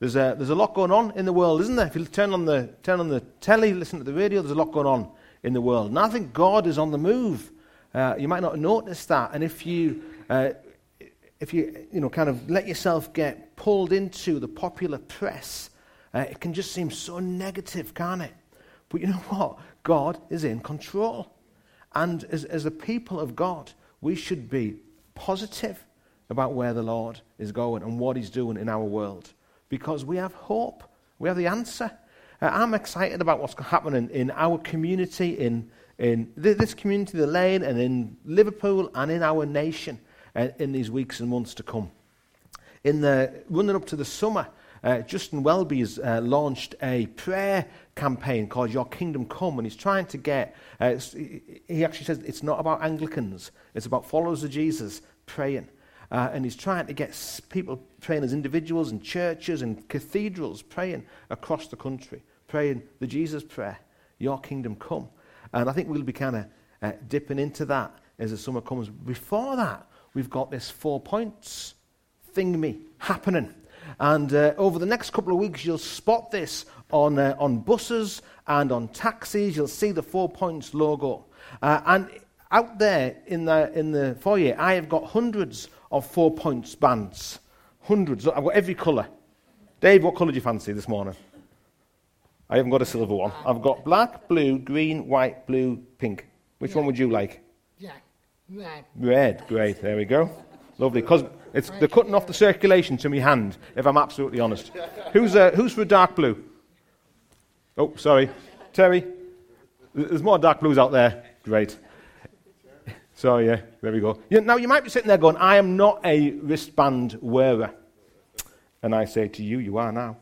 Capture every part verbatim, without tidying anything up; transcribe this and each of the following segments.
There's a, there's a lot going on in the world, isn't there? If you turn on the turn on the telly, listen to the radio, there's a lot going on in the world. And I think God is on the move. Uh, you might not notice that. And if you, uh, if you, you know, kind of let yourself get pulled into the popular press, uh, it can just seem so negative, can't it? But you know what? God is in control. And as, as a people of God, we should be positive about where the Lord is going and what he's doing in our world. Because we have hope. We have the answer. Uh, I'm excited about what's happening in our community, in, in th- this community, the Lane, and in Liverpool, and in our nation uh, in these weeks and months to come. In the running up to the summer, uh, Justin Welby has uh, launched a prayer campaign called Your Kingdom Come, and he's trying to get, uh, he actually says it's not about Anglicans, it's about followers of Jesus praying. Uh, and he's trying to get people praying as individuals and churches and cathedrals praying across the country, praying the Jesus prayer, Your Kingdom Come. And I think we'll be kind of uh, dipping into that as the summer comes. Before that, we've got this four points thingy happening. And uh, over the next couple of weeks, you'll spot this on uh, on buses and on taxis. You'll see the four points logo. Uh, and out there in the in the foyer, I have got hundreds of four points bands. Hundreds. I've got every colour. Dave, what colour do you fancy this morning? I haven't got a silver one. I've got black, blue, green, white, blue, pink. Which yeah. one would you like? Yeah, red. Red, great. There we go. Lovely. Because it's they're cutting off the circulation to my hand, if I'm absolutely honest. Who's uh, who's for dark blue? Oh, sorry. Terry? There's more dark blues out there. Great. So, yeah, there we go. You, now, you might be sitting there going, I am not a wristband wearer. And I say to you, you are now.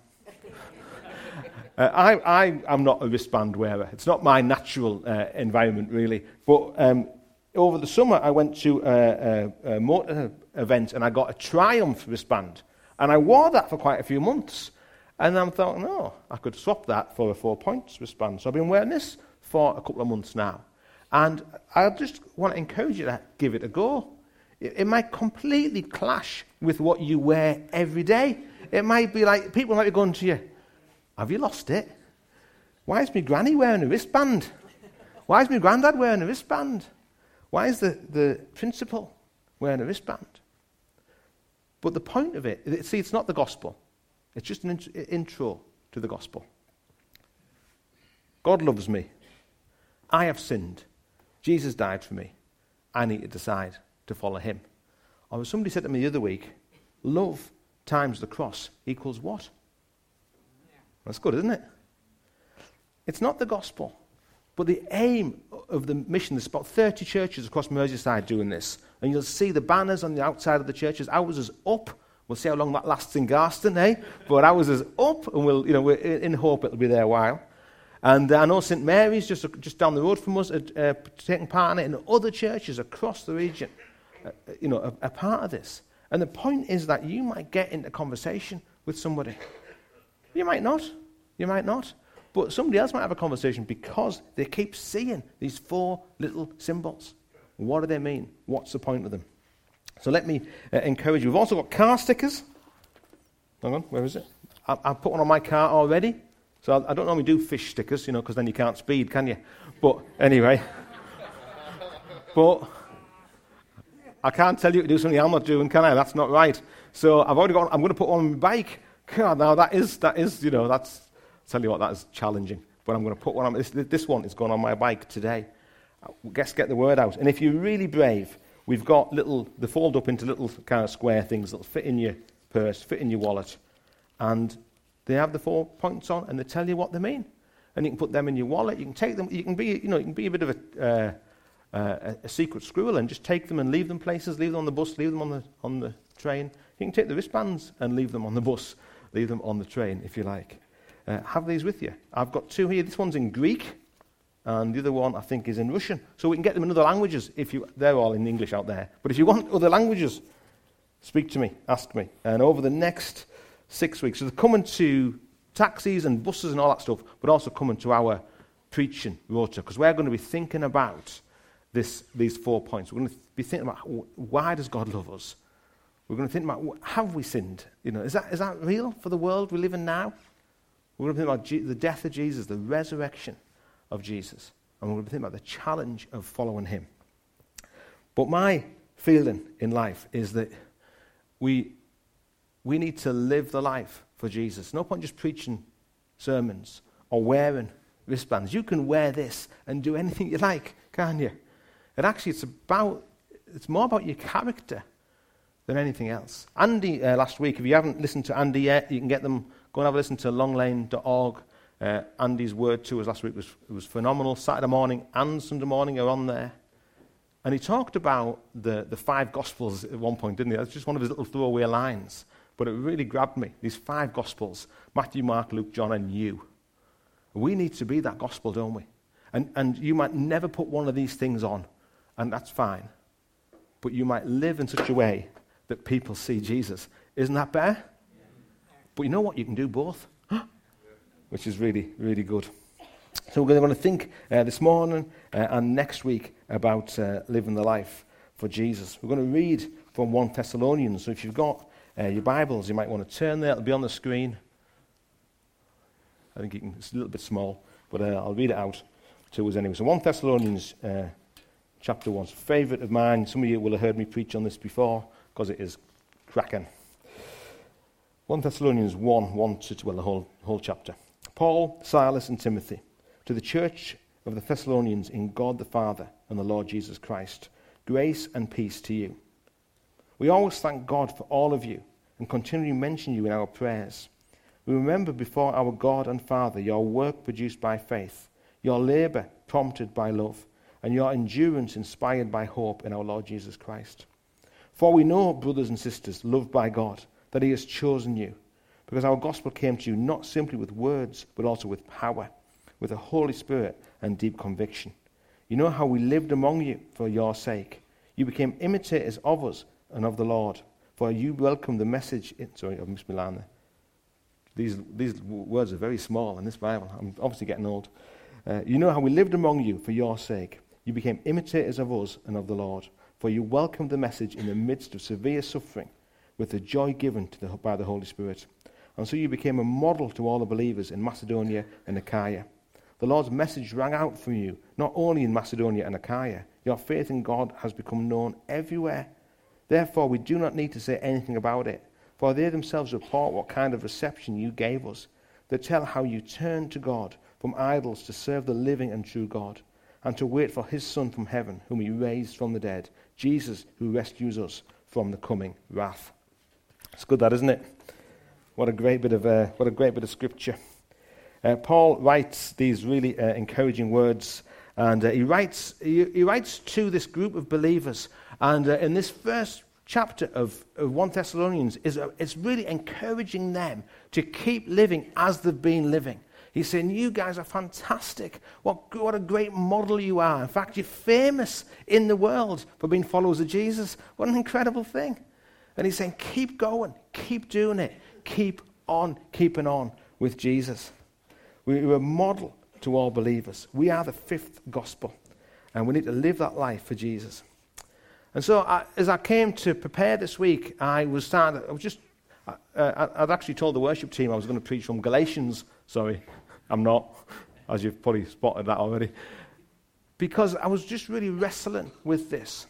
uh, I, I am not a wristband wearer. It's not my natural uh, environment, really. But um, over the summer, I went to a, a, a motor event, and I got a Triumph wristband. And I wore that for quite a few months. And I thought, no, I could swap that for a four-points wristband. So I've been wearing this for a couple of months now. And I just want to encourage you to give it a go. It, it might completely clash with what you wear every day. It might be like, people might be going to you, have you lost it? Why is my granny wearing a wristband? Why is my granddad wearing a wristband? Why is the, the principal wearing a wristband? But the point of it, see, it's not the gospel. It's just an int- intro to the gospel. God loves me. I have sinned. Jesus died for me. I need to decide to follow him. Or as somebody said to me the other week, love times the cross equals what? Yeah. That's good, isn't it? It's not the gospel. But the aim of the mission, there's about thirty churches across Merseyside doing this. And you'll see the banners on the outside of the churches. Ours is up. We'll see how long that lasts in Garston, eh? But ours is up, and we'll, you know, we're in hope it'll be there a while. And uh, I know Saint Mary's, just just down the road from us, uh, uh, taking part in it, and other churches across the region, uh, you know, are, are part of this. And the point is that you might get into conversation with somebody. You might not. You might not. But somebody else might have a conversation because they keep seeing these four little symbols. What do they mean? What's the point of them? So let me uh, encourage you. We've also got car stickers. Hang on, where is it? I, I've put one on my car already. So I, I don't normally do fish stickers, you know, because then you can't speed, can you? But anyway. But I can't tell you to do something I'm not doing, can I? That's not right. So I've already got, I'm going to put one on my bike. God, now that is, that is, you know, that's, I'll tell you what, that is challenging. But I'm going to put one on, this, this one is going on my bike today. Let's get the word out. And if you're really brave, we've got little, they fold up into little kind of square things that'll fit in your purse, fit in your wallet. And they have the four points on, and they tell you what they mean. And you can put them in your wallet. You can take them. You can be, you know, you can be a bit of a, uh, uh, a secret squirrel and just take them and leave them places. Leave them on the bus. Leave them on the on the train. You can take the wristbands and leave them on the bus. Leave them on the train if you like. Uh, have these with you. I've got two here. This one's in Greek, and the other one I think is in Russian. So we can get them in other languages. If you, they're all in English out there. But if you want other languages, speak to me. Ask me. And over the next Six weeks. So they're coming to taxis and buses and all that stuff, but also coming to our preaching rota, because we're going to be thinking about this, these four points. We're going to be thinking about why does God love us? We're going to think about, have we sinned? You know, is that is that real for the world we live in now? We're going to think about Je- the death of Jesus, the resurrection of Jesus. And we're going to think about the challenge of following him. But my feeling in life is that we, we need to live the life for Jesus. No point just preaching sermons or wearing wristbands. You can wear this and do anything you like, can't you? And actually, it's about it's more about your character than anything else. Andy, uh, last week, if you haven't listened to Andy yet, you can get them, go and have a listen to longlane dot org. Uh, Andy's word to us last week was, it was phenomenal. Saturday morning and Sunday morning are on there. And he talked about the, the five Gospels at one point, didn't he? That's just one of his little throwaway lines. But it really grabbed me. These five Gospels, Matthew, Mark, Luke, John, and you. We need to be that gospel, don't we? And, and you might never put one of these things on, and that's fine. But you might live in such a way that people see Jesus. Isn't that better? Yeah. But you know what? You can do both, which is really, really good. So we're going to think uh, this morning uh, and next week about uh, living the life for Jesus. We're going to read from First Thessalonians. So if you've got uh, your Bibles, you might want to turn there. It'll be on the screen. I think you can, it's a little bit small, but uh, I'll read it out to us anyway. So First Thessalonians uh, chapter one. It's a favourite of mine. Some of you will have heard me preach on this before because it is cracking. First Thessalonians one, one to, well, the whole, whole chapter. Paul, Silas, and Timothy, to the church of the Thessalonians in God the Father and the Lord Jesus Christ, grace and peace to you. We always thank God for all of you and continually mention you in our prayers. We remember before our God and Father your work produced by faith, your labour prompted by love, and your endurance inspired by hope in our Lord Jesus Christ. For we know, brothers and sisters, loved by God, that he has chosen you, because our gospel came to you not simply with words, but also with power, with the Holy Spirit and deep conviction. You know how we lived among you for your sake. You became imitators of us and of the Lord, for you welcomed the message... In, sorry, I've missed my line there. These, these words are very small in this Bible. I'm obviously getting old. Uh, you know how we lived among you for your sake. You became imitators of us and of the Lord, for you welcomed the message in the midst of severe suffering with the joy given to the, by the Holy Spirit. And so you became a model to all the believers in Macedonia and Achaia. The Lord's message rang out from you, not only in Macedonia and Achaia. Your faith in God has become known everywhere. Therefore, we do not need to say anything about it, for they themselves report what kind of reception you gave us. They tell how you turned to God from idols to serve the living and true God, and to wait for his Son from heaven, whom he raised from the dead, Jesus, who rescues us from the coming wrath. It's good, that, isn't it? What a great bit of uh, what a great bit of scripture. Uh, Paul writes these really uh, encouraging words, and uh, he writes he, he writes to this group of believers. And uh, in this first chapter of, of First Thessalonians, is uh, it's really encouraging them to keep living as they've been living. He's saying, you guys are fantastic. What, what a great model you are. In fact, you're famous in the world for being followers of Jesus. What an incredible thing. And he's saying, keep going, keep doing it, keep on keeping on with Jesus. We're a model to all believers. We are the fifth gospel, and we need to live that life for Jesus. And so I, as I came to prepare this week, I was starting, I was just, uh, I'd actually told the worship team I was going to preach from Galatians. Sorry, I'm not, as you've probably spotted that already. Because I was just really wrestling with this.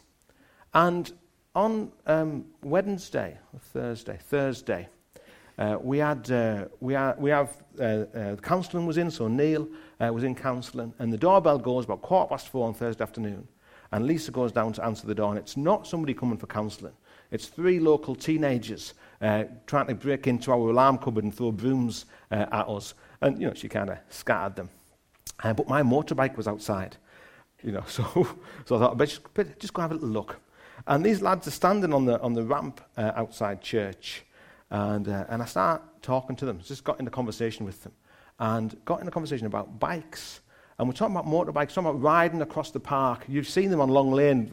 And on um, Wednesday, or Thursday, Thursday, uh, we had, uh, we, are, we have, uh, uh, counselling was in, so Neil uh, was in counselling, and the doorbell goes about quarter past four on Thursday afternoon, and Lisa goes down to answer the door, and it's not somebody coming for counselling. It's three local teenagers uh, trying to break into our alarm cupboard and throw brooms uh, at us. And, you know, she kind of scattered them. Uh, but my motorbike was outside, you know, so so I thought, I'd just, just go have a little look. And these lads are standing on the on the ramp uh, outside church, and uh, and I start talking to them. Just got in a conversation with them, and got in a conversation about bikes. And we're talking about motorbikes, talking about riding across the park. You've seen them on Long Lane,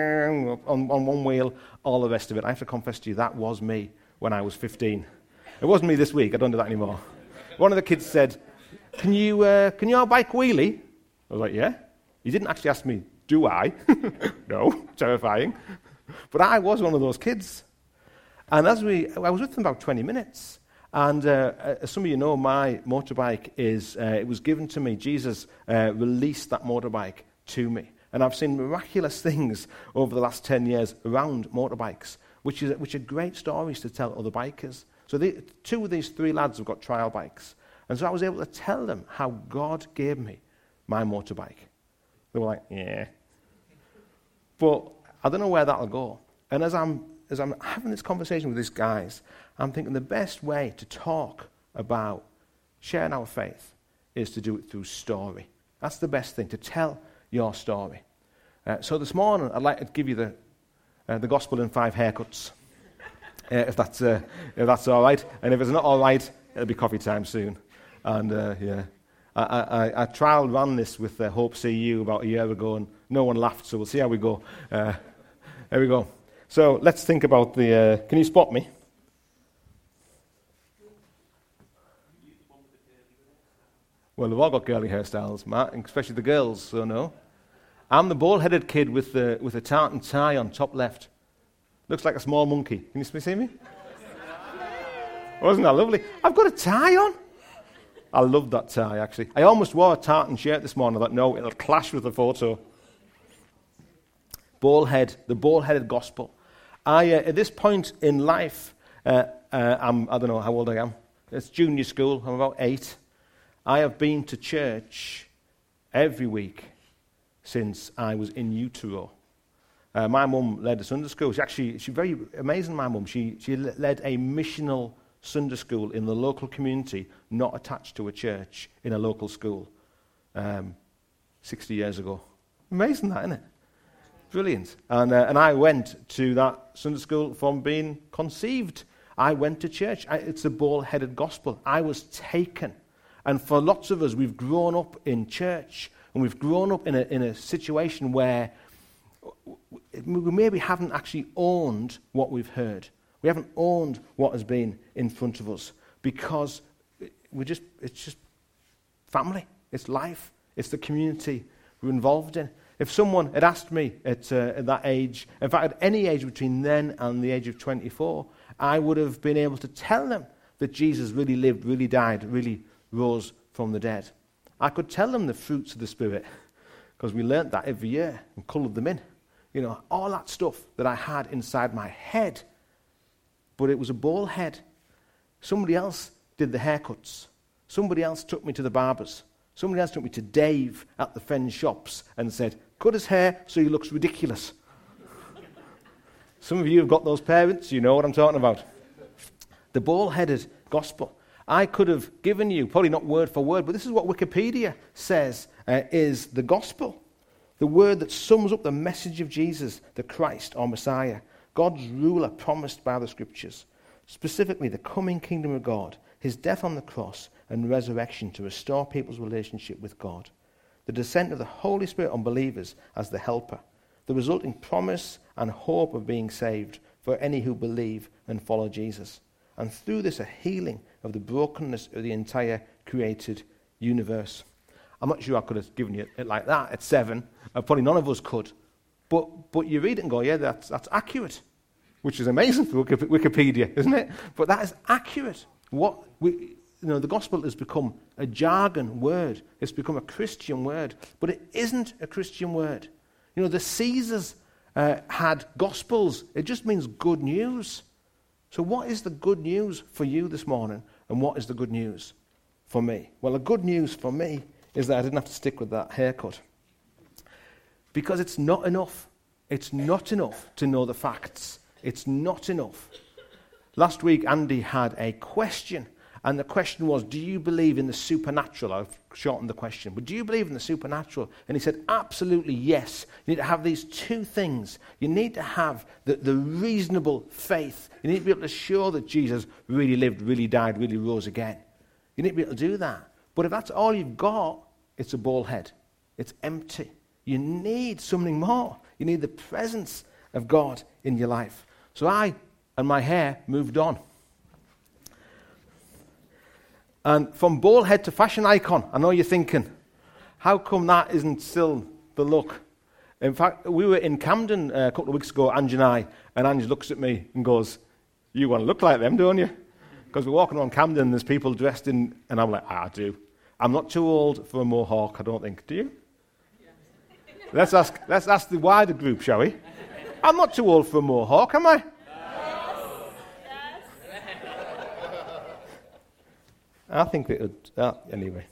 on, on one wheel, all the rest of it. I have to confess to you, that was me when I was fifteen. It wasn't me this week. I don't do that anymore. One of the kids said, can you uh, can you have a bike wheelie? I was like, yeah. He didn't actually ask me, do I? No, terrifying. But I was one of those kids. And as we, I was with them about twenty minutes. And uh, as some of you know, my motorbike is, uh, it was given to me. Jesus uh, released that motorbike to me. And I've seen miraculous things over the last ten years around motorbikes, which, is, which are great stories to tell other bikers. So the, two of these three lads have got trial bikes. And so I was able to tell them how God gave me my motorbike. They were like, yeah. But I don't know where that'll go. And as I'm, as I'm having this conversation with these guys, I'm thinking the best way to talk about sharing our faith is to do it through story. That's the best thing, to tell your story. Uh, so this morning, I'd like to give you the uh, the gospel in five haircuts, uh, if that's uh, if that's all right. And if it's not all right, it'll be coffee time soon. And uh, yeah, I, I, I trial ran this with uh, Hope C U about a year ago, and no one laughed. So we'll see how we go. Uh, there we go. So let's think about the. Uh, can you spot me? Well, they've all got curly hairstyles, Matt, especially the girls, so no. I'm the bald-headed kid with the with a tartan tie on top left. Looks like a small monkey. Can you see me? Wasn't that lovely? I've got a tie on. I love that tie, actually. I almost wore a tartan shirt this morning. I thought, no, it'll clash with the photo. Bald head, the bald-headed gospel. I, uh, at this point in life, uh, uh, I'm, I don't know how old I am. It's junior school. I'm about eight. I have been to church every week since I was in utero. Uh, my mum led a Sunday school. She actually, she's very amazing, my mum. She, she led a missional Sunday school in the local community, not attached to a church, in a local school, um, sixty years ago. Amazing that, isn't it? Brilliant. And, uh, and I went to that Sunday school from being conceived. I went to church. I, it's a bald-headed gospel. I was taken. And for lots of us, we've grown up in church, and we've grown up in a, in a situation where we maybe haven't actually owned what we've heard. We haven't owned what has been in front of us, because we just it's just family, it's life, it's the community we're involved in. If someone had asked me at, uh, at that age, in fact, at any age between then and the age of twenty-four, I would have been able to tell them that Jesus really lived, really died, really rose from the dead. I could tell them the fruits of the Spirit, because we learnt that every year and coloured them in. You know, all that stuff that I had inside my head. But it was a bald head. Somebody else did the haircuts. Somebody else took me to the barbers. Somebody else took me to Dave at the Fen shops and said, cut his hair so he looks ridiculous. Some of you have got those parents, you know what I'm talking about. The bald-headed gospel. I could have given you, probably not word for word, but this is what Wikipedia says uh, is the gospel. The word that sums up the message of Jesus, the Christ or Messiah, God's ruler promised by the Scriptures, specifically the coming kingdom of God, his death on the cross and resurrection to restore people's relationship with God, the descent of the Holy Spirit on believers as the helper, the resulting promise and hope of being saved for any who believe and follow Jesus, and through this a healing of the brokenness of the entire created universe. I'm not sure I could have given you it like that at seven. Uh, probably none of us could. But but you read it and go, yeah, that's, that's accurate, which is amazing for Wikipedia, isn't it? But that is accurate. What we, you know, the gospel has become a jargon word. It's become a Christian word, but it isn't a Christian word. You know, the Caesars uh, had gospels. It just means good news. So what is the good news for you this morning, and what is the good news for me? Well, the good news for me is that I didn't have to stick with that haircut. Because it's not enough. It's not enough to know the facts. It's not enough. Last week, Andy had a question, and the question was, do you believe in the supernatural? I've shortened the question, but do you believe in the supernatural? And he said, absolutely yes. You need to have these two things. You need to have the, the reasonable faith. You need to be able to show that Jesus really lived, really died, really rose again. You need to be able to do that. But if that's all you've got, it's a bald head. It's empty. You need something more. You need the presence of God in your life. So I and my hair moved on. And from bald head to fashion icon, I know you're thinking, how come that isn't still the look? In fact, we were in Camden uh, a couple of weeks ago, Ange and I, and Ange looks at me and goes, You want to look like them, don't you? Because we're walking around Camden and there's people dressed in, and I'm like, ah, I do. I'm not too old for a mohawk, I don't think. Do you? Yeah. Let's ask let's ask the wider group, shall we? I'm not too old for a mohawk, am I? Yes. I think that would, uh, anyway.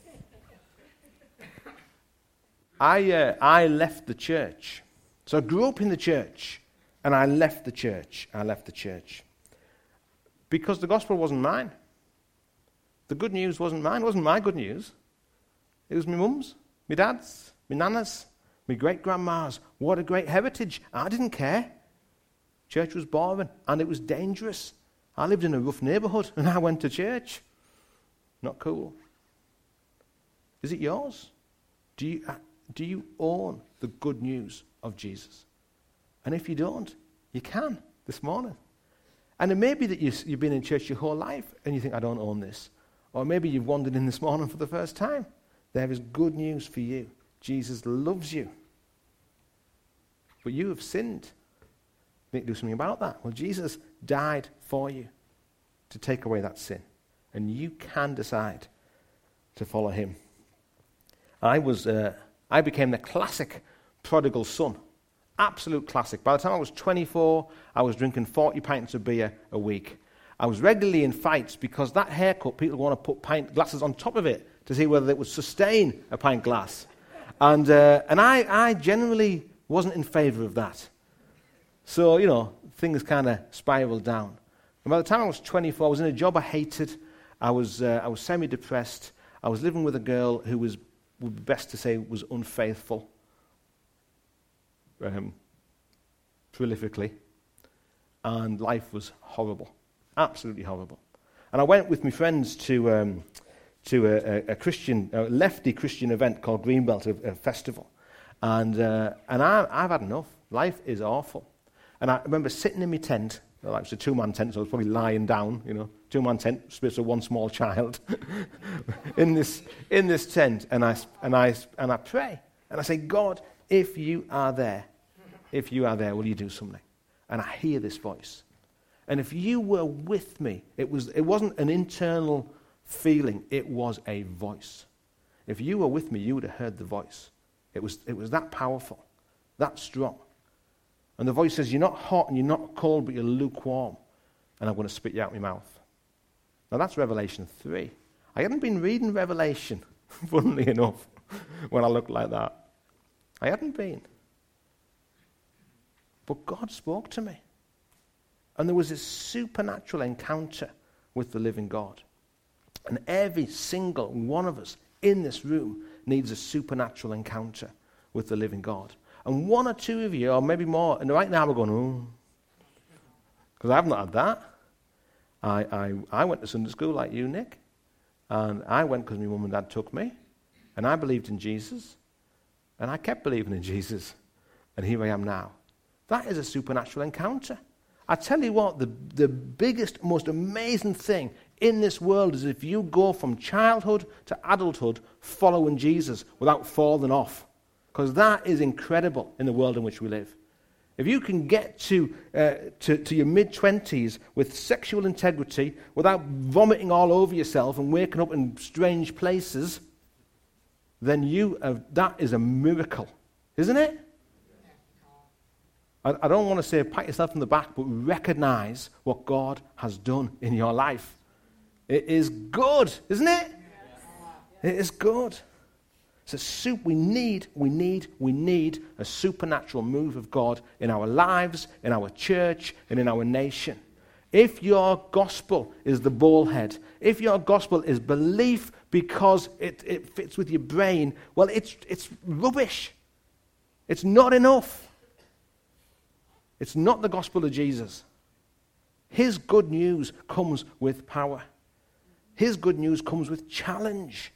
I uh, I left the church. So I grew up in the church, and I left the church. I left the church. Because the gospel wasn't mine. The good news wasn't mine. It wasn't my good news. It was my mum's, my dad's, my nana's, my great-grandma's. What a great heritage. I didn't care. Church was boring, and it was dangerous. I lived in a rough neighborhood, and I went to church. Not cool. Is it yours? Do you, uh, do you own the good news of Jesus? And if you don't, you can this morning. And it may be that you, you've been in church your whole life and you think, I don't own this. Or maybe you've wandered in this morning for the first time. There is good news for you. Jesus loves you. But you have sinned. You need to do something about that. Well, Jesus died for you to take away that sin. And you can decide to follow him. I was, uh, I became the classic prodigal son. Absolute classic. By the time I was twenty-four, I was drinking forty pints of beer a week. I was regularly in fights because that haircut, people want to put pint glasses on top of it to see whether it would sustain a pint glass. And uh, and I, I generally wasn't in favour of that. So, you know, things kind of spiraled down. And by the time I was twenty-four, I was in a job I hated. I was uh, I was semi-depressed. I was living with a girl who was, would be best to say, was unfaithful. Um, prolifically, and life was horrible, absolutely horrible. And I went with my friends to um, to a, a Christian, a lefty Christian event called Greenbelt, a, a festival, and uh, and I, I've had enough. Life is awful. And I remember sitting in my tent. Well, it was a two-man tent, so I was probably lying down, you know, two-man tent, space of one small child, in this in this tent, and I and I and I pray, and I say, God, if you are there, if you are there, will you do something? And I hear this voice. And if you were with me, it was it wasn't an internal feeling, it was a voice. If you were with me, you would have heard the voice. It was it was that powerful, that strong. And the voice says, you're not hot and you're not cold, but you're lukewarm. And I'm going to spit you out of my mouth. Now that's Revelation three. I hadn't been reading Revelation, funnily enough, when I looked like that. I hadn't been. But God spoke to me. And there was this supernatural encounter with the living God. And every single one of us in this room needs a supernatural encounter with the living God. And one or two of you, or maybe more, and right now we're going, oh, because I've not had that. I, I, I went to Sunday school like you, Nick. And I went because my mum and dad took me. And I believed in Jesus. And I kept believing in Jesus. And here I am now. That is a supernatural encounter. I tell you what, the, the biggest, most amazing thing in this world is if you go from childhood to adulthood following Jesus without falling off. Because that is incredible in the world in which we live. If you can get to, uh, to, to your mid-twenties with sexual integrity without vomiting all over yourself and waking up in strange places, then you have, that is a miracle, isn't it? I, I don't want to say pat yourself on the back, but recognize what God has done in your life. It is good, isn't it? It is good. It's a soup we need, we need, we need a supernatural move of God in our lives, in our church, and in our nation. If your gospel is the ballhead, if your gospel is belief because it, it fits with your brain, well, it's, it's rubbish. It's not enough. It's not the gospel of Jesus. His good news comes with power. His good news comes with challenge.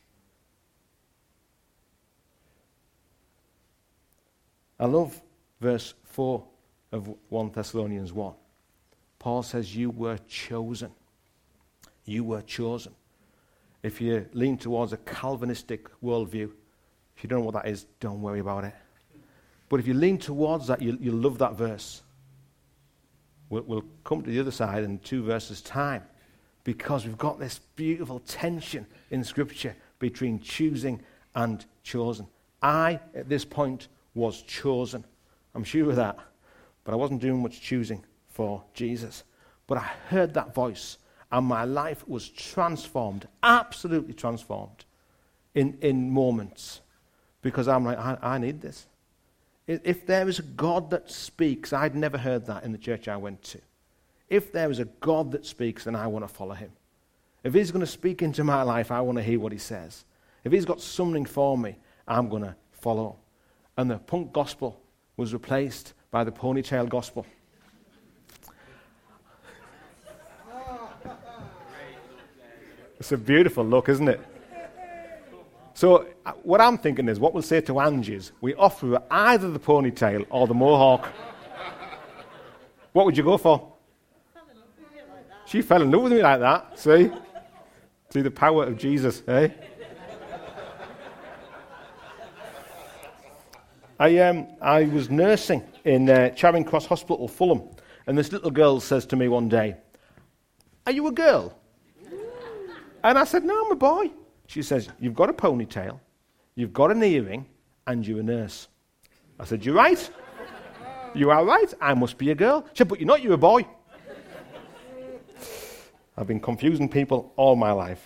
I love verse four of First Thessalonians one. Paul says, you were chosen. You were chosen. If you lean towards a Calvinistic worldview, if you don't know what that is, don't worry about it. But if you lean towards that, you, you'll love that verse. we'll, we'll come to the other side in two verses' time, because we've got this beautiful tension in Scripture between choosing and chosen. I, at this point, was chosen. I'm sure of that. But I wasn't doing much choosing for Jesus. But I heard that voice, and my life was transformed, absolutely transformed, in, in moments. Because I'm like, I, I need this. If there is a God that speaks, I'd never heard that in the church I went to. If there is a God that speaks, then I want to follow him. If he's going to speak into my life, I want to hear what he says. If he's got something for me, I'm going to follow. And the punk gospel was replaced by the ponytail gospel. It's a beautiful look, isn't it? So uh, what I'm thinking is, what we'll say to Angie is, we offer her either the ponytail or the mohawk. What would you go for? She fell in love with me like that, see? See the power of Jesus, eh? I um I was nursing in uh, Charing Cross Hospital, Fulham, and this little girl says to me one day, "Are you a girl?" And I said, "No, I'm a boy." She says, "You've got a ponytail, you've got an earring, and you're a nurse." I said, "You're right. You are right. I must be a girl." She said, "But you're not, you're a boy." I've been confusing people all my life.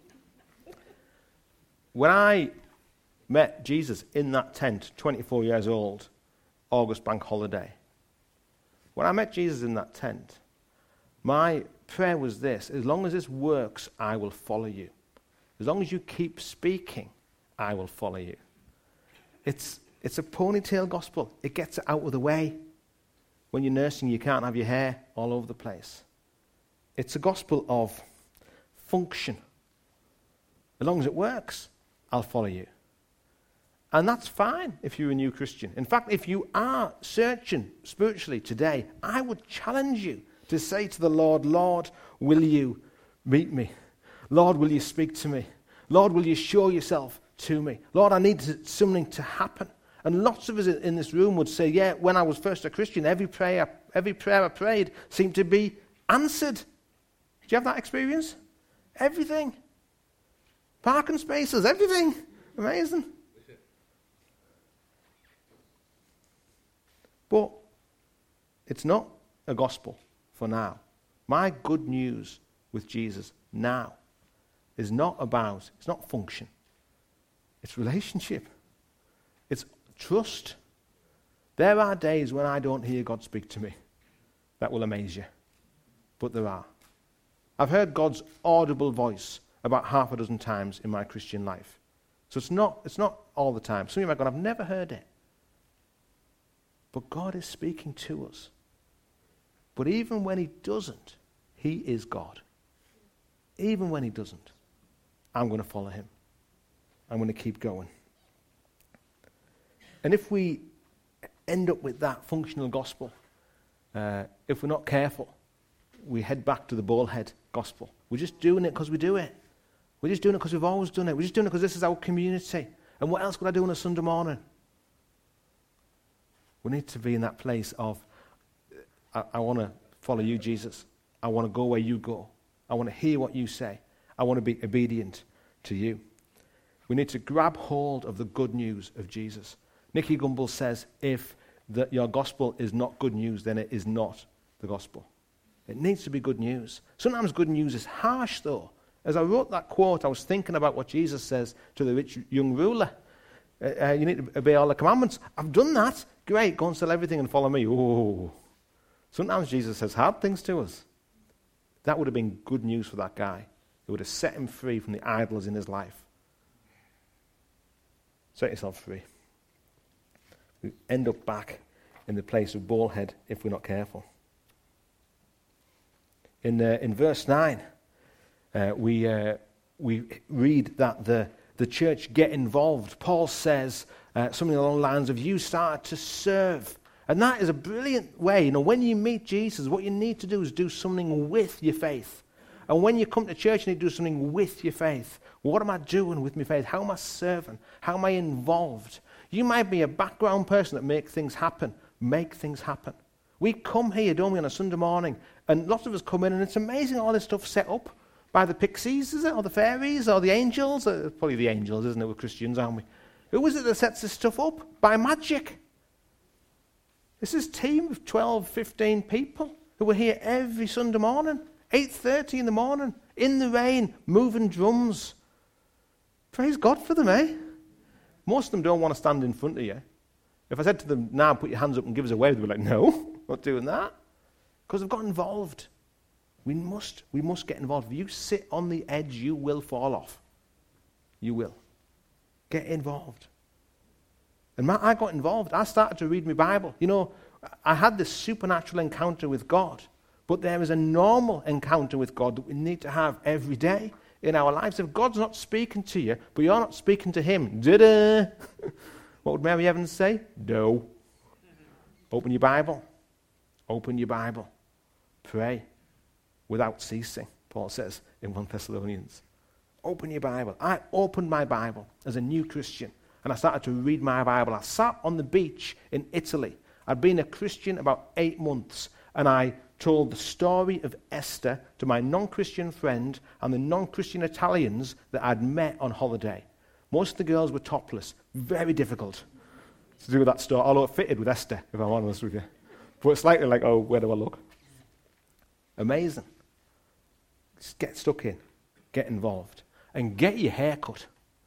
When I met Jesus in that tent, twenty-four years old, August bank holiday, when I met Jesus in that tent, my prayer was this: as long as this works, I will follow you. As long as you keep speaking, I will follow you. It's, it's a ponytail gospel. It gets it out of the way. When you're nursing, you can't have your hair all over the place. It's a gospel of function. As long as it works, I'll follow you. And that's fine if you're a new Christian. In fact, if you are searching spiritually today, I would challenge you to say to the Lord, "Lord, will you meet me? Lord, will you speak to me? Lord, will you show yourself to me? Lord, I need to, something to happen." And lots of us in this room would say, "Yeah, when I was first a Christian, every prayer, every prayer I prayed seemed to be answered." Do you have that experience? Everything. Parking spaces, everything. Amazing. But it's not a gospel for now. My good news with Jesus now is not about, it's not function. It's relationship. It's trust. There are days when I don't hear God speak to me. That will amaze you. But there are. I've heard God's audible voice about half a dozen times in my Christian life. So it's not, it's not all the time. Some of you might go, "I've never heard it." But God is speaking to us. But even when he doesn't, he is God. Even when he doesn't, I'm going to follow him. I'm going to keep going. And if we end up with that functional gospel, uh, if we're not careful, we head back to the ballhead gospel. We're just doing it because we do it. We're just doing it because we've always done it. We're just doing it because this is our community. And what else could I do on a Sunday morning? We need to be in that place of, I, I want to follow you, Jesus. I want to go where you go. I want to hear what you say. I want to be obedient to you. We need to grab hold of the good news of Jesus. Nicky Gumbel says, if the, your gospel is not good news, then it is not the gospel. It needs to be good news. Sometimes good news is harsh, though. As I wrote that quote, I was thinking about what Jesus says to the rich young ruler. Uh, uh, you need to obey all the commandments. I've done that. Great, go and sell everything and follow me. Oh. Sometimes Jesus says hard things to us. That would have been good news for that guy. It would have set him free from the idols in his life. Set yourself free. We end up back in the place of ballhead if we're not careful. In uh, in verse nine, uh, we uh, we read that the the church get involved. Paul says uh, something along the lines of, "You start to serve," and that is a brilliant way. You know, when you meet Jesus, what you need to do is do something with your faith. And when you come to church, you need to do something with your faith. What am I doing with my faith? How am I serving? How am I involved? You might be a background person that makes things happen. Make things happen. We come here, don't we, on a Sunday morning, and lots of us come in, and it's amazing all this stuff set up by the pixies, is it, or the fairies, or the angels? Uh, probably the angels, isn't it? We're Christians, aren't we? Who is it that sets this stuff up? By magic. This is a team of twelve, fifteen people who are here every Sunday morning, eight thirty in the morning, in the rain, moving drums. Praise God for them, eh? Most of them don't want to stand in front of you. If I said to them, now put your hands up and give us a wave, they'd be like, no, not doing that. Because they've got involved. We must, we must get involved. If you sit on the edge, you will fall off. You will. Get involved. And Matt, I got involved. I started to read my Bible. You know, I had this supernatural encounter with God, but there is a normal encounter with God that we need to have every day in our lives. If God's not speaking to you, but you're not speaking to him, da-da, what would Mary Evans say? No. Open your Bible. Open your Bible. Pray without ceasing, Paul says in First Thessalonians. Open your Bible. I opened my Bible as a new Christian, and I started to read my Bible. I sat on the beach in Italy. I'd been a Christian about eight months, and I told the story of Esther to my non-Christian friend and the non-Christian Italians that I'd met on holiday. Most of the girls were topless. Very difficult to do that story, although it fitted with Esther, if I'm honest with you. But it's slightly like, oh, where do I look? Amazing. Just get stuck in. Get involved. And get your hair cut.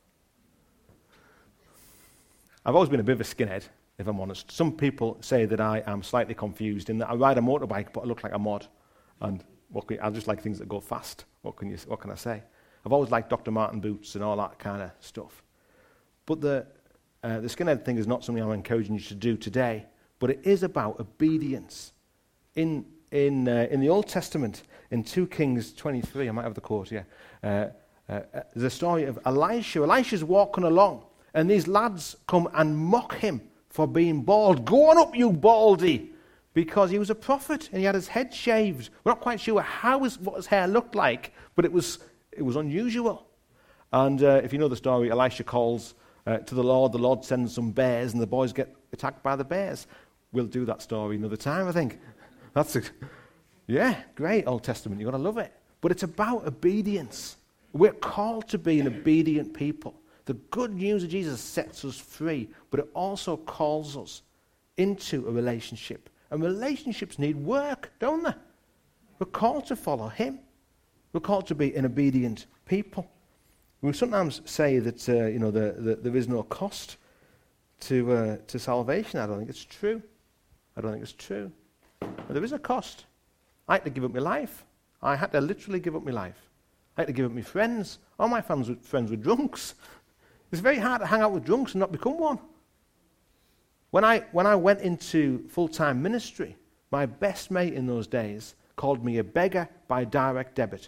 I've always been a bit of a skinhead, if I'm honest. Some people say that I am slightly confused in that I ride a motorbike, but I look like a mod. And what can, I just like things that go fast. What can you? What can I say? I've always liked Doctor Martin boots and all that kind of stuff. But the uh, the skinhead thing is not something I'm encouraging you to do today. But it is about obedience. In in uh, in the Old Testament, in Second Kings twenty-three, I might have the quote here. Uh, uh, uh, the story of Elisha. Elisha's walking along, and these lads come and mock him for being bald. Go on up, you baldy! Because he was a prophet and he had his head shaved. We're not quite sure how his, what his hair looked like, but it was it was unusual. And uh, if you know the story, Elisha calls uh, to the Lord. The Lord sends some bears, and the boys get attacked by the bears. We'll do that story another time, I think. That's a, yeah, great Old Testament. You've got to love it. But it's about obedience. We're called to be an obedient people. The good news of Jesus sets us free, but it also calls us into a relationship. And relationships need work, don't they? We're called to follow him. We're called to be an obedient people. We sometimes say that uh, you know the, the, there is no cost to uh, to salvation. I don't think it's true. I don't think it's true. But there is a cost. I had to give up my life. I had to literally give up my life. I had to give up my friends. All my friends were, friends were drunks. It's very hard to hang out with drunks and not become one. When I when I went into full-time ministry, my best mate in those days called me a beggar by direct debit.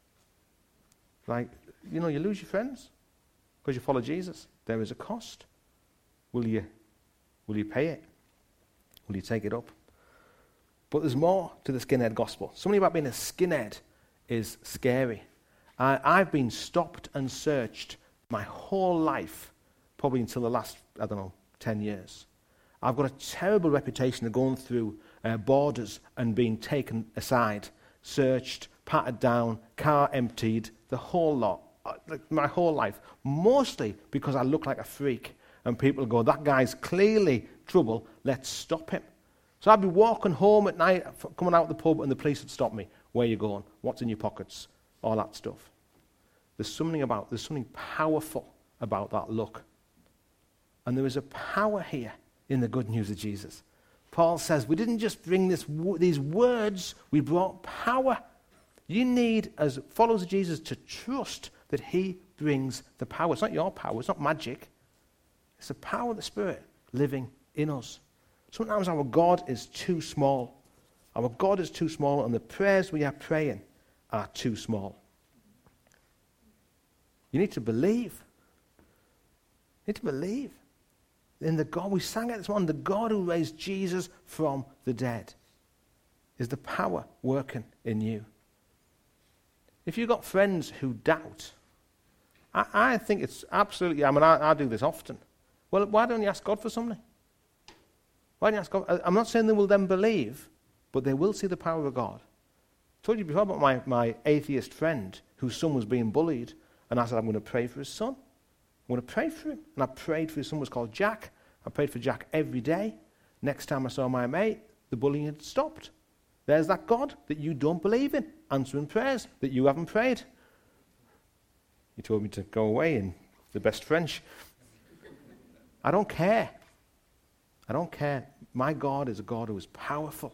Like, you know, you lose your friends because you follow Jesus. There is a cost. Will you, will you pay it? Will you take it up? But there's more to the skinhead gospel. Something about being a skinhead is scary. I, I've been stopped and searched my whole life, probably until the last, I don't know, ten years. I've got a terrible reputation of going through uh, borders and being taken aside, searched, patted down, car emptied, the whole lot, uh, like my whole life, mostly because I look like a freak. And people go, that guy's clearly trouble, let's stop him. So I'd be walking home at night, coming out of the pub, and the police would stop me. Where are you going? What's in your pockets? All that stuff. There's something about, there's something powerful about that look. And there is a power here in the good news of Jesus. Paul says, we didn't just bring this, these words, we brought power. You need, as followers of Jesus, to trust that he brings the power. It's not your power, it's not magic. It's the power of the Spirit living in us. Sometimes our God is too small. Our God is too small, and the prayers we are praying are too small. You need to believe. You need to believe in the God. We sang it this morning, the God who raised Jesus from the dead is the power working in you. If you've got friends who doubt, I, I think it's absolutely, I mean, I, I do this often. Well, why don't you ask God for something? Why don't you ask God? I'm not saying they will then believe, but they will see the power of God. I told you before about my, my atheist friend whose son was being bullied, and I said, I'm going to pray for his son. I'm going to pray for him. And I prayed for his son, was called Jack. I prayed for Jack every day. Next time I saw my mate, the bullying had stopped. There's that God that you don't believe in, answering prayers that you haven't prayed. He told me to go away in the best French. I don't care. I don't care. My God is a God who is powerful.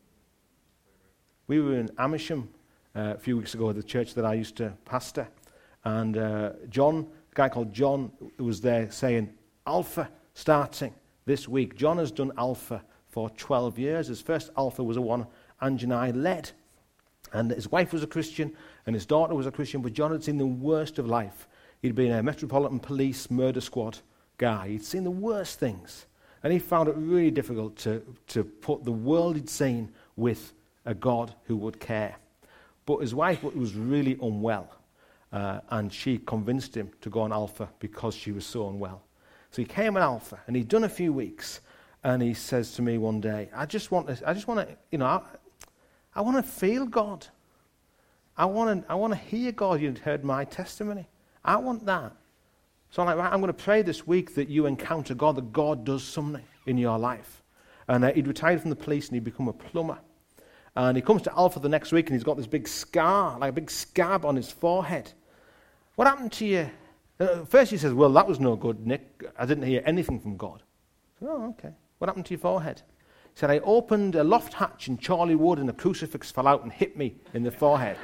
We were in Amersham uh, a few weeks ago at the church that I used to pastor. And uh, John, a guy called John, was there saying, Alpha starting this week. John has done Alpha for twelve years. His first Alpha was a one Ange and I led. And his wife was a Christian, and his daughter was a Christian, but John had seen the worst of life. He'd been a Metropolitan Police murder squad guy. He'd seen the worst things. And he found it really difficult to, to put the world he'd seen with a God who would care. But his wife was really unwell, uh, and she convinced him to go on Alpha because she was so unwell. So he came on Alpha, and he'd done a few weeks, and he says to me one day, I just want to, I just want to, you know, I, I want to feel God. I want to, I want to hear God. You'd heard my testimony. I want that. So I'm like, right, I'm going to pray this week that you encounter God, that God does something in your life. And uh, he'd retired from the police and he'd become a plumber. And he comes to Alpha the next week and he's got this big scar, like a big scab on his forehead. What happened to you? Uh, first he says, well, that was no good, Nick. I didn't hear anything from God. I said, oh, okay. What happened to your forehead? He said, I opened a loft hatch in Charlie Wood and a crucifix fell out and hit me in the forehead.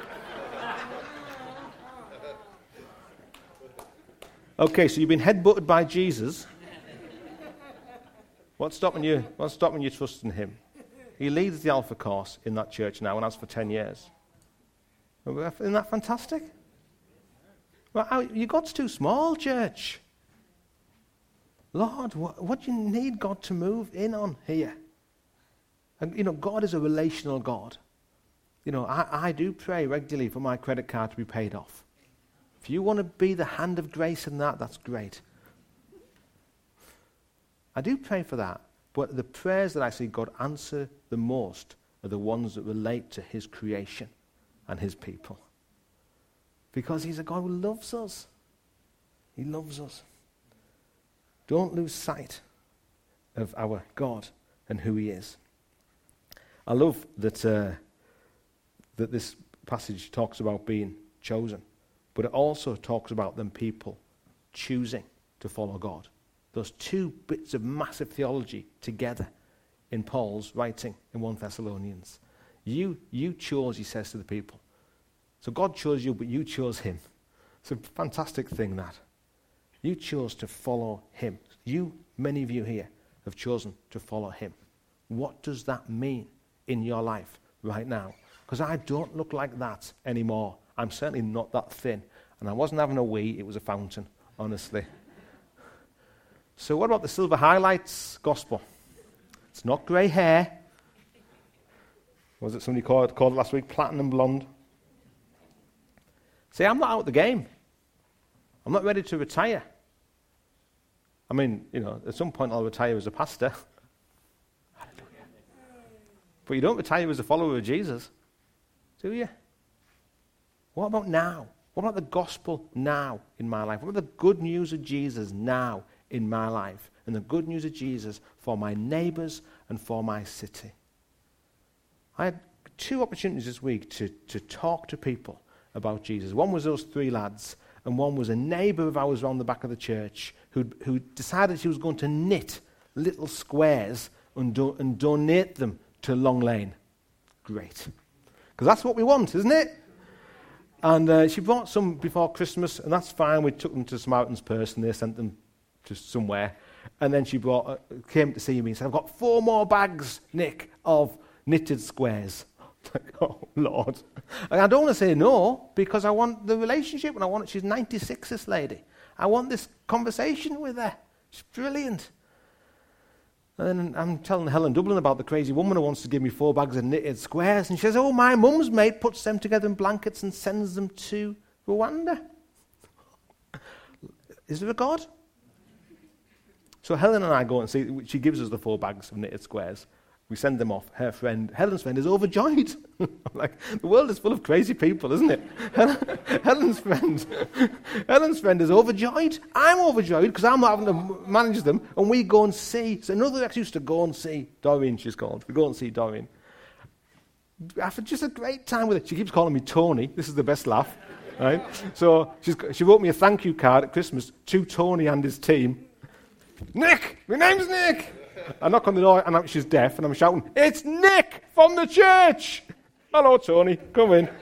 Okay, so you've been headbutted by Jesus. What's stopping you? What's stopping you trusting him? He leads the Alpha course in that church now and has for ten years. Isn't that fantastic? Well, your God's too small, church. Lord, what, what do you need God to move in on here? And, you know, God is a relational God. You know, I, I do pray regularly for my credit card to be paid off. If you want to be the hand of grace in that, that's great. I do pray for that. But the prayers that I see God answer the most are the ones that relate to his creation and his people. Because he's a God who loves us. He loves us. Don't lose sight of our God and who he is. I love that, uh, that this passage talks about being chosen. But it also talks about them people choosing to follow God. Those two bits of massive theology together in Paul's writing in First Thessalonians. You, you chose, he says to the people. So God chose you, but you chose him. It's a fantastic thing, that. You chose to follow him. You, many of you here, have chosen to follow him. What does that mean in your life right now? Because I don't look like that anymore. I'm certainly not that thin. And I wasn't having a wee, it was a fountain, honestly. So what about the silver highlights gospel? It's not grey hair. Was it somebody called, called it last week platinum blonde? See, I'm not out of the game. I'm not ready to retire. I mean, you know, at some point I'll retire as a pastor. Hallelujah. But you don't retire as a follower of Jesus, do you? What about now? What about the gospel now in my life? What about the good news of Jesus now in my life? And the good news of Jesus for my neighbours and for my city. I had two opportunities this week to, to talk to people about Jesus. One was those three lads, and one was a neighbour of ours around the back of the church who who decided she was going to knit little squares and, do, and donate them to Long Lane. Great. Because that's what we want, isn't it? And uh, she brought some before Christmas, and that's fine. We took them to Samaritan's Purse, and they sent them to somewhere. And then she brought, uh, came to see me and said, I've got four more bags, Nick, of knitted squares. Oh, Lord. And I don't want to say no, because I want the relationship, and I want, she's ninety-six, this lady. I want this conversation with her. She's brilliant. And then I'm telling Helen Dublin about the crazy woman who wants to give me four bags of knitted squares. And she says, oh, my mum's mate puts them together in blankets and sends them to Rwanda. Is there a God? So Helen and I go and see, she gives us the four bags of knitted squares. We send them off. Her friend, Helen's friend, is overjoyed. Like, the world is full of crazy people, isn't it? Helen's friend, Helen's friend is overjoyed. I'm overjoyed because I'm not having to manage them. And we go and see. It's another excuse to go and see Doreen, she's called. We go and see Doreen. After just a great time with her. She keeps calling me Tony. This is the best laugh. Right? So she's, she wrote me a thank you card at Christmas to Tony and his team. Nick! My name's Nick! I knock on the door and I'm, she's deaf and I'm shouting, it's Nick from the church! Hello, Tony. Come in.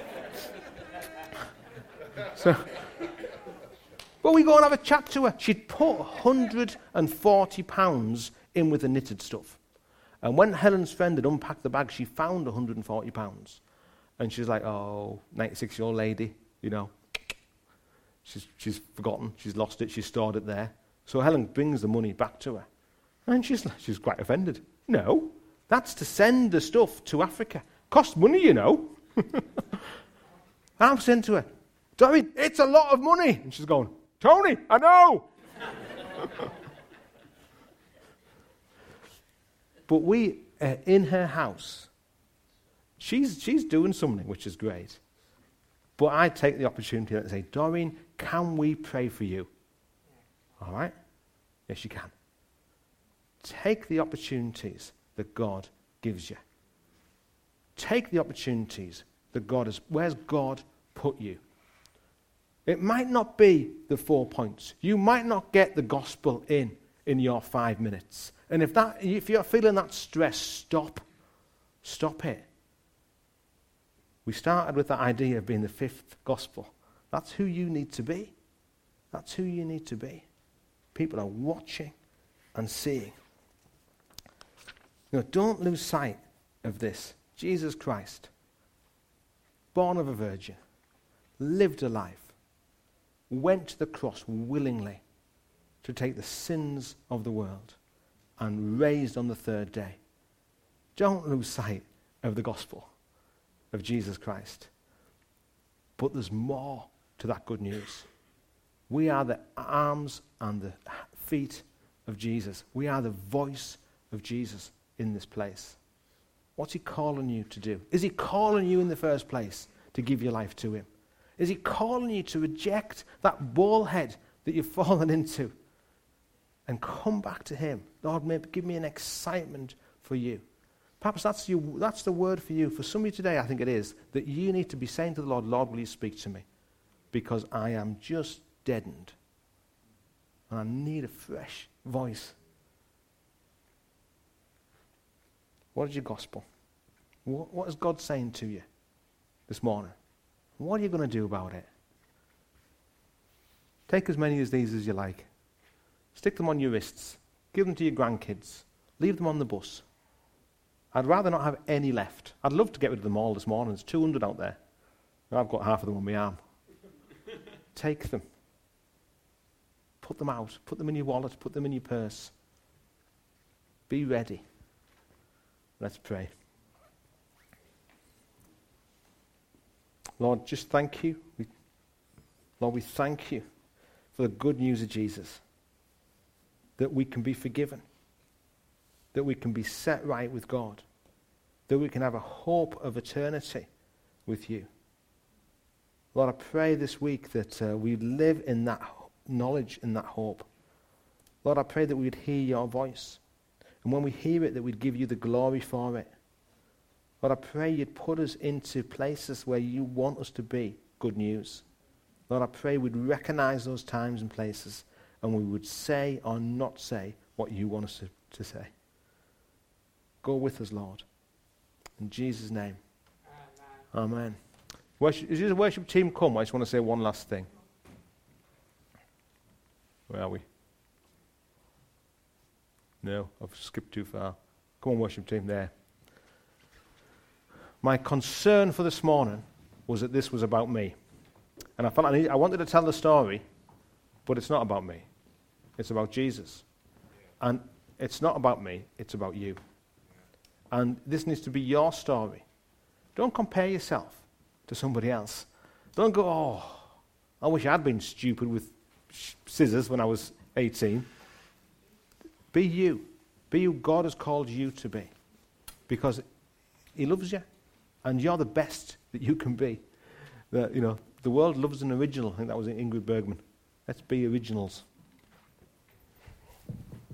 So, but we go and have a chat to her. She'd put one hundred forty pounds in with the knitted stuff. And when Helen's friend had unpacked the bag, she found one hundred forty pounds. And she's like, oh, ninety-six-year-old lady, you know. She's, she's forgotten. She's lost it. She's stored it there. So Helen brings the money back to her. And she's, she's quite offended. No, that's to send the stuff to Africa. Costs money, you know. I'm saying to her, Doreen, it's a lot of money. And she's going, Tony, I know. But we, uh, in her house, she's, she's doing something which is great. But I take the opportunity and say, Doreen, can we pray for you? All right? Yes, you can. Take the opportunities that God gives you. Take the opportunities that God has. Where's God put you? It might not be the four points. You might not get the gospel in in your five minutes. And if that, if you're feeling that stress, stop. Stop it. We started with the idea of being the fifth gospel. That's who you need to be. That's who you need to be. People are watching and seeing. You know, don't lose sight of this. Jesus Christ, born of a virgin, lived a life, went to the cross willingly to take the sins of the world, and raised on the third day. Don't lose sight of the gospel of Jesus Christ. But there's more to that good news. We are the arms and the feet of Jesus. We are the voice of Jesus in this place. What's he calling you to do? Is he calling you in the first place to give your life to him? Is he calling you to reject that ball head that you've fallen into and come back to him? Lord, maybe give me an excitement for you. Perhaps that's, you, that's the word for you. For some of you today, I think it is, that you need to be saying to the Lord, Lord, will you speak to me? Because I am just deadened. And I need a fresh voice. What is your gospel? What, what is God saying to you this morning? What are you going to do about it? Take as many of these as you like. Stick them on your wrists. Give them to your grandkids. Leave them on the bus. I'd rather not have any left. I'd love to get rid of them all this morning. There's two hundred out there. I've got half of them on my arm. Take them. Put them out. Put them in your wallet. Put them in your purse. Be ready. Let's pray. Lord, just thank you. We, Lord, we thank you for the good news of Jesus. That we can be forgiven. That we can be set right with God. That we can have a hope of eternity with you. Lord, I pray this week that uh, we live in that knowledge and that hope. Lord, I pray that we would hear your voice. And when we hear it, that we'd give you the glory for it. Lord, I pray you'd put us into places where you want us to be. Good news. Lord, I pray we'd recognize those times and places and we would say or not say what you want us to, to say. Go with us, Lord. In Jesus' name. Amen. Amen. Worship, is the worship team come? I just want to say one last thing. Where are we? No, I've skipped too far. Come on, worship team, there. My concern for this morning was that this was about me. And I felt I, need, I wanted to tell the story, but it's not about me. It's about Jesus. And it's not about me, it's about you. And this needs to be your story. Don't compare yourself to somebody else. Don't go, oh, I wish I'd been stupid with scissors when I was eighteen. Be you. Be who God has called you to be. Because he loves you. And you're the best that you can be. The, you know, the world loves an original. I think that was Ingrid Bergman. Let's be originals.